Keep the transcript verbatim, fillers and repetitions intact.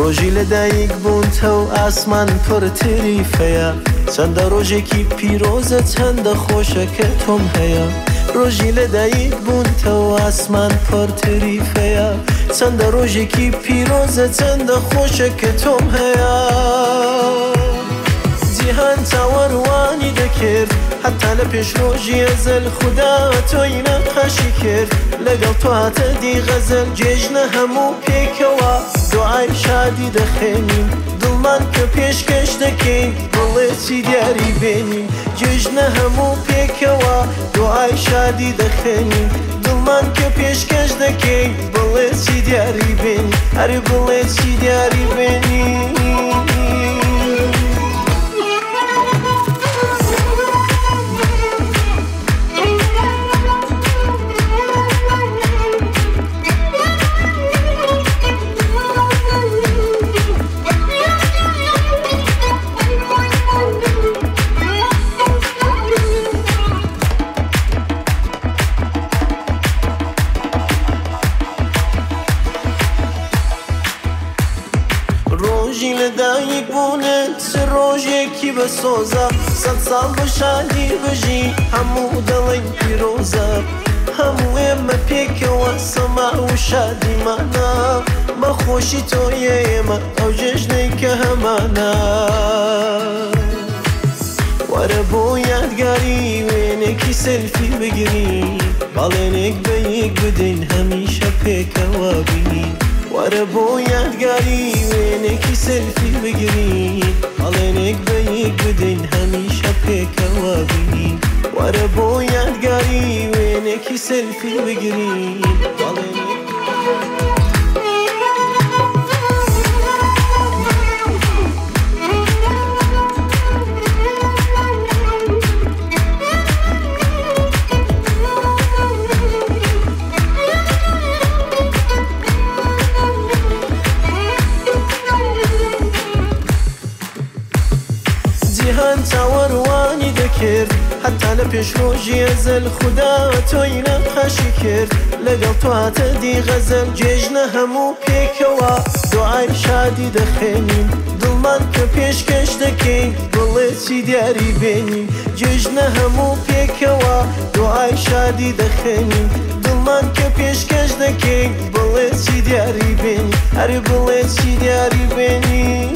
ڕۆژی لە دایک بوونتە و ئاسمان پڕ تریفەیە چەندە ڕۆژێکی پیرۆزە چەندە خۆشەکە تۆم هەیە ڕۆژی لە دایک بوونتە و ئاسمان پڕ تریفەیە چەندە ڕۆژێکی پیرۆزە چەندە خۆشەکە تۆم هەیە جیهان چاوەڕوانی دەکرد حتا لە پێش ڕۆژی ئەزەل خوددا تۆی نەقەشی کرد لەگەڵ تۆ هاتە دی غەزەل جێژنە هەموو پێکەوە دوعای شادی دەخێنین دڵمان کە پێشکەش دەکەین بڵێ چی دیاری بێنین جێژنە هەموو پێکەوە دوعای شادی دەخێنین دڵمان کە پێشکەش دەکەین بڵێ چی دیاری بێنین هەرێ بڵێ چی دیاری بێنین ڕۆژی لە دایک بوونت ڕۆژێکی بەسۆزە سەد ساڵ بە شادی بژی هەموو دڵین پیرۆزە هەموو ئێمە پێکەوە سەما و شادیمانە بەخۆشی تۆیە ئێمە ئەو جێژنەی کە هەمانە وەرە بۆ یادگاری وێنێکی سەلفی بگرین باڵێنێک بە یەک بدەین هەمیشە پێکەوە بین وەرە بۆ یادگاری وێنێکی سەلفی بگرین باڵێنێک بە یەک بدەین هەمیشە پێکەوە بین وەرە بۆ یادگاری وێنێکی سەلفی بگرین باڵێنێک جیهان چاوەڕوانی دەکرد حتا لە پێش ڕۆژی ئەزەل خوددا تۆی نەقەشی کرد لەگەڵ تۆ هاتە دی غەزەل جێژنە هەموو پێکەوە دوعای شادی دەخێنین دڵمان کە پێشکەش دەکەین بڵێ چی دیاری بێنین جێژنە هەموو پێکەوە دوعای شادی دەخێنین دڵمان کە پێشکەش دەکەین بڵێ چی دیاری بێنین هەرێ بڵێ چی دیاری بێنین